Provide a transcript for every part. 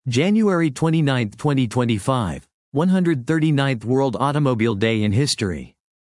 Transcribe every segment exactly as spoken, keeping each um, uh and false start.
January twenty-ninth, twenty twenty-five, one hundred thirty-ninth World Automobile Day in history.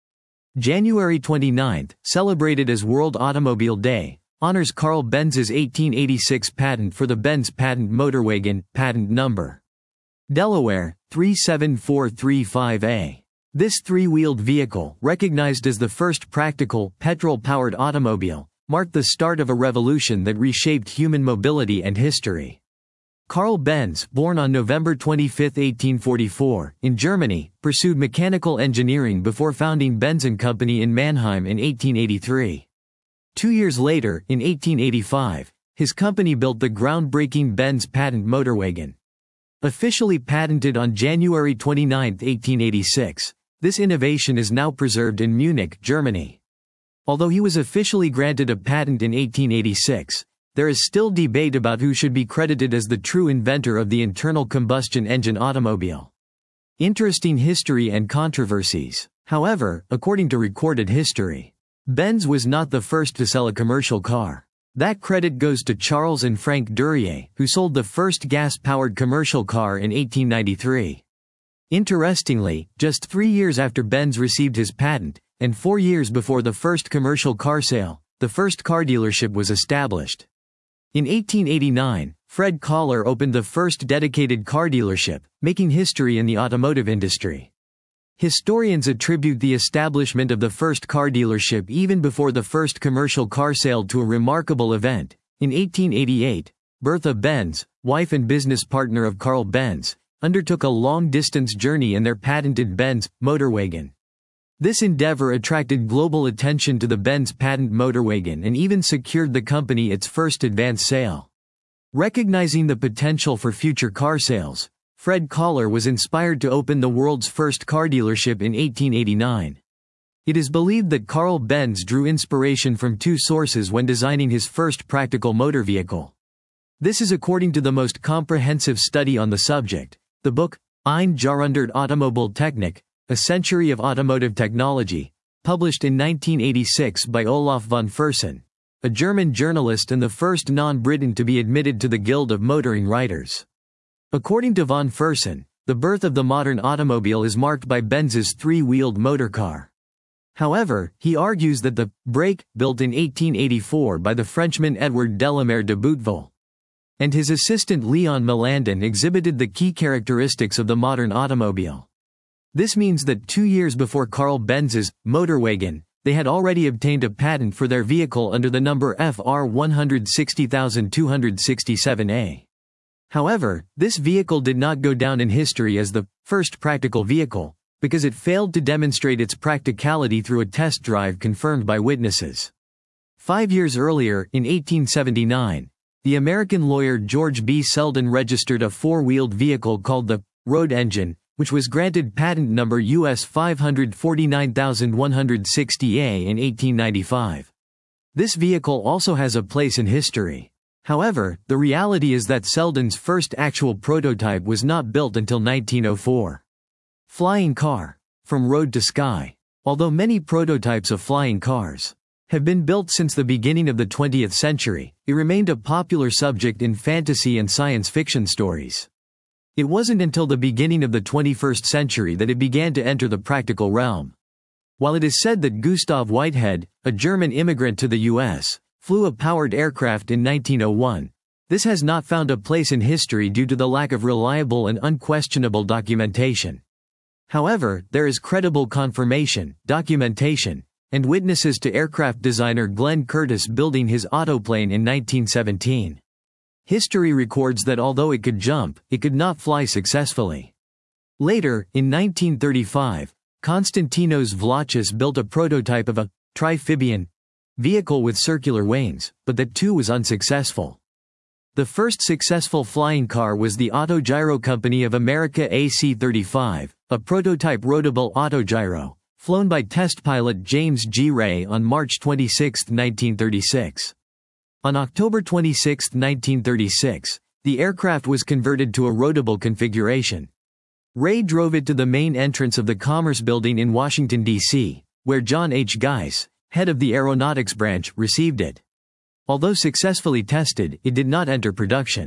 January twenty-ninth, celebrated as World Automobile Day, honors Carl Benz's eighteen eighty-six patent for the Benz patent Motorwagen, patent number Delaware three seven four three five A. This three-wheeled vehicle, recognized as the first practical, petrol-powered automobile, marked the start of a revolution that reshaped human mobility and history. Carl Benz, born on November twenty-fifth, eighteen forty-four, in Germany, pursued mechanical engineering before founding Benz and Company in Mannheim in eighteen eighty-three. Two years later, in eighteen eighty-five, his company built the groundbreaking Benz patent Motorwagen. Officially patented on January twenty-ninth, eighteen eighty-six, this innovation is now preserved in Munich, Germany. Although he was officially granted a patent in eighteen eighty-six, there is still debate about who should be credited as the true inventor of the internal combustion engine automobile. Interesting history and controversies. However, according to recorded history, Benz was not the first to sell a commercial car. That credit goes to Charles and Frank Duryea, who sold the first gas-powered commercial car in eighteen ninety-three. Interestingly, just three years after Benz received his patent, and four years before the first commercial car sale, the first car dealership was established. In eighteen eighty-nine, Fred Kohler opened the first dedicated car dealership, making history in the automotive industry. Historians attribute the establishment of the first car dealership even before the first commercial car sale to a remarkable event. In eighteen eighty-eight, Bertha Benz, wife and business partner of Carl Benz, undertook a long-distance journey in their patented Benz Motorwagen. This endeavor attracted global attention to the Benz patent Motorwagen and even secured the company its first advance sale. Recognizing the potential for future car sales, Fred Kohler was inspired to open the world's first car dealership in eighteen eighty-nine. It is believed that Carl Benz drew inspiration from two sources when designing his first practical motor vehicle. This is according to the most comprehensive study on the subject, the book, Ein Jahrhundert Automobiltechnik, A Century of Automotive Technology, published in nineteen eighty-six by Olaf von Fersen, a German journalist and the first non-Briton to be admitted to the Guild of Motoring Writers. According to von Fersen, the birth of the modern automobile is marked by Benz's three-wheeled motorcar. However, he argues that the brake, built in eighteen eighty-four by the Frenchman Edward Delamere de Bouteville, and his assistant Leon Melandin exhibited the key characteristics of the modern automobile. This means that two years before Carl Benz's Motorwagen, they had already obtained a patent for their vehicle under the number F R one hundred sixty two sixty-seven A. However, this vehicle did not go down in history as the first practical vehicle, because it failed to demonstrate its practicality through a test drive confirmed by witnesses. Five years earlier, in eighteen seventy-nine, the American lawyer George B. Selden registered a four-wheeled vehicle called the Road Engine, which was granted patent number U S five hundred forty-nine one hundred sixty A in eighteen ninety-five. This vehicle also has a place in history. However, the reality is that Selden's first actual prototype was not built until nineteen oh four. Flying car. From road to sky. Although many prototypes of flying cars have been built since the beginning of the twentieth century, it remained a popular subject in fantasy and science fiction stories. It wasn't until the beginning of the twenty-first century that it began to enter the practical realm. While it is said that Gustav Whitehead, a German immigrant to the U S, flew a powered aircraft in nineteen oh one, this has not found a place in history due to the lack of reliable and unquestionable documentation. However, there is credible confirmation, documentation, and witnesses to aircraft designer Glenn Curtiss building his autoplane in nineteen seventeen. History records that although it could jump, it could not fly successfully. Later, in nineteen thirty-five, Konstantinos Vlachis built a prototype of a trifibian vehicle with circular vanes, but that too was unsuccessful. The first successful flying car was the Autogyro Company of America A C thirty-five, a prototype roadable autogyro, flown by test pilot James G. Ray on March twenty-sixth, nineteen thirty-six. On October twenty-sixth, nineteen thirty-six, the aircraft was converted to a roadable configuration. Ray drove it to the main entrance of the Commerce Building in Washington, D C, where John H. Geiss, head of the aeronautics branch, received it. Although successfully tested, it did not enter production.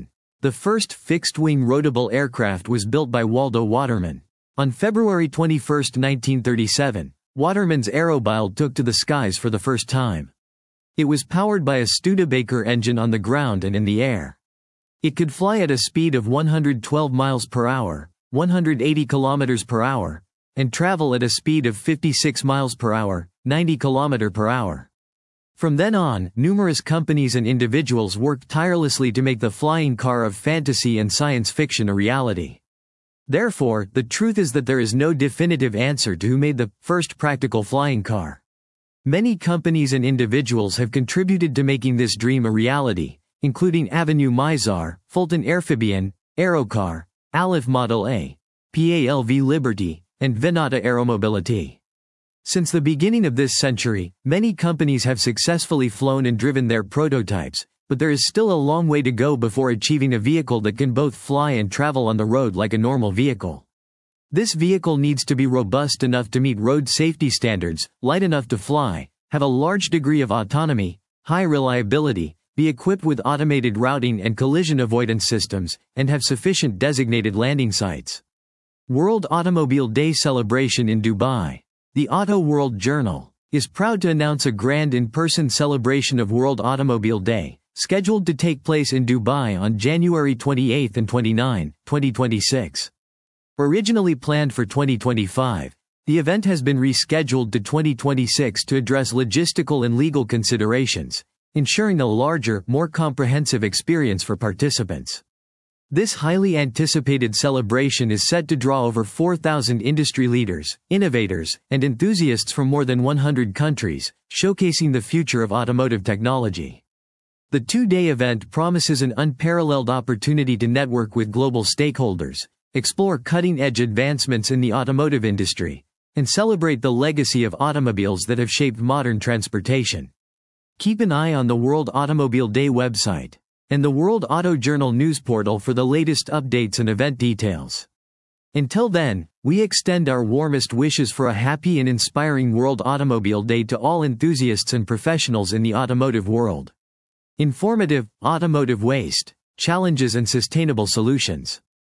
The first fixed-wing roadable aircraft was built by Waldo Waterman. On February twenty-first, nineteen thirty-seven, Waterman's Aerobile took to the skies for the first time. It was powered by a Studebaker engine on the ground and in the air. It could fly at a speed of one hundred twelve miles per hour, one hundred eighty kilometers per hour, and travel at a speed of fifty-six miles per hour, ninety kilometers per hour. From then on, numerous companies and individuals worked tirelessly to make the flying car of fantasy and science fiction a reality. Therefore, the truth is that there is no definitive answer to who made the first practical flying car. Many companies and individuals have contributed to making this dream a reality, including Avenue Mizar, Fulton Airphibian, Aerocar, Aleph Model A, P A L V Liberty, and Venata Aeromobility. Since the beginning of this century, many companies have successfully flown and driven their prototypes, but there is still a long way to go before achieving a vehicle that can both fly and travel on the road like a normal vehicle. This vehicle needs to be robust enough to meet road safety standards, light enough to fly, have a large degree of autonomy, high reliability, be equipped with automated routing and collision avoidance systems, and have sufficient designated landing sites. World Automobile Day celebration in Dubai. The Auto World Journal is proud to announce a grand in-person celebration of World Automobile Day, scheduled to take place in Dubai on January twenty-eighth and twenty-ninth, twenty twenty-six. Originally planned for twenty twenty-five, the event has been rescheduled to twenty twenty-six to address logistical and legal considerations, ensuring a larger, more comprehensive experience for participants. This highly anticipated celebration is set to draw over four thousand industry leaders, innovators, and enthusiasts from more than one hundred countries, showcasing the future of automotive technology. The two-day event promises an unparalleled opportunity to network with global stakeholders, explore cutting-edge advancements in the automotive industry, and celebrate the legacy of automobiles that have shaped modern transportation. Keep an eye on the World Automobile Day website and the World Auto Journal news portal for the latest updates and event details. Until then, we extend our warmest wishes for a happy and inspiring World Automobile Day to all enthusiasts and professionals in the automotive world. Informative, automotive waste, challenges and sustainable solutions.